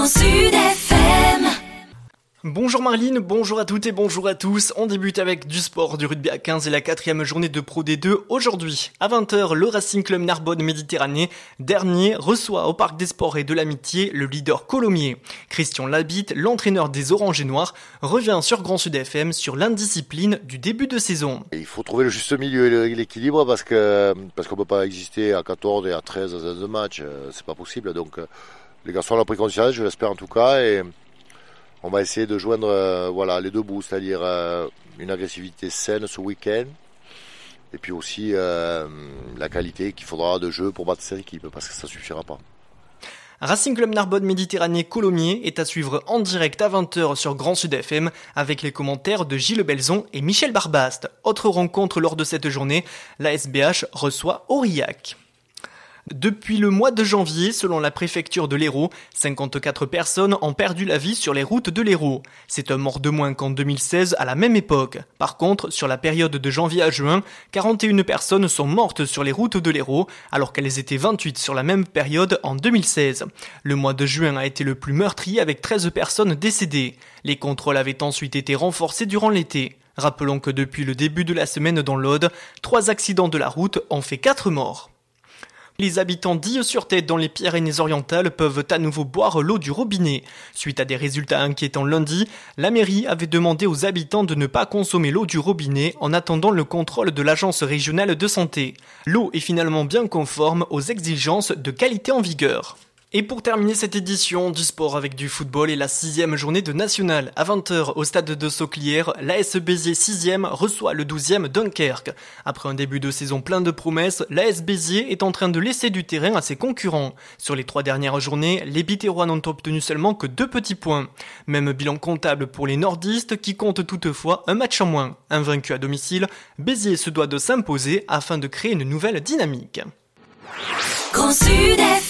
Sud FM. Bonjour Marline, bonjour à toutes et bonjour à tous. On débute avec du sport, du rugby à 15 et la 4e journée de Pro D2 aujourd'hui. À 20h, le Racing Club Narbonne Méditerranée, dernier, reçoit au Parc des Sports et de l'Amitié le leader Colomiers. Christian Labitte, l'entraîneur des Oranges et Noirs, revient sur Grand Sud FM sur l'indiscipline du début de saison. Il faut trouver le juste milieu et l'équilibre parce qu'on peut pas exister à 14 et à 13 dans un match, c'est pas possible. Donc les garçons l'ont pris conscience, je l'espère en tout cas, et on va essayer de joindre les deux bouts, c'est-à-dire une agressivité saine ce week-end et puis aussi la qualité qu'il faudra de jeu pour battre cette équipe parce que ça suffira pas. Racing Club Narbonne Méditerranée Colomiers est à suivre en direct à 20h sur Grand Sud FM avec les commentaires de Gilles Belzon et Michel Barbaste. Autre rencontre lors de cette journée, la SBH reçoit Aurillac. Depuis le mois de janvier, selon la préfecture de l'Hérault, 54 personnes ont perdu la vie sur les routes de l'Hérault. C'est un mort de moins qu'en 2016 à la même époque. Par contre, sur la période de janvier à juin, 41 personnes sont mortes sur les routes de l'Hérault, alors qu'elles étaient 28 sur la même période en 2016. Le mois de juin a été le plus meurtrier avec 13 personnes décédées. Les contrôles avaient ensuite été renforcés durant l'été. Rappelons que depuis le début de la semaine dans l'Aude, 3 accidents de la route ont fait 4 morts. Les habitants d'Ille-sur-Tête dans les Pyrénées-Orientales peuvent à nouveau boire l'eau du robinet. Suite à des résultats inquiétants lundi, la mairie avait demandé aux habitants de ne pas consommer l'eau du robinet en attendant le contrôle de l'agence régionale de santé. L'eau est finalement bien conforme aux exigences de qualité en vigueur. Et pour terminer cette édition du sport avec du football et la 6e journée de National, à 20h au stade de Sauclière, l'AS Béziers 6e reçoit le 12e Dunkerque. Après un début de saison plein de promesses, l'AS Béziers est en train de laisser du terrain à ses concurrents. Sur les 3 dernières journées, les Biterrois n'ont obtenu seulement que 2 petits points. Même bilan comptable pour les nordistes qui comptent toutefois un match en moins. Invaincu à domicile, Béziers se doit de s'imposer afin de créer une nouvelle dynamique. Grand Sud FM.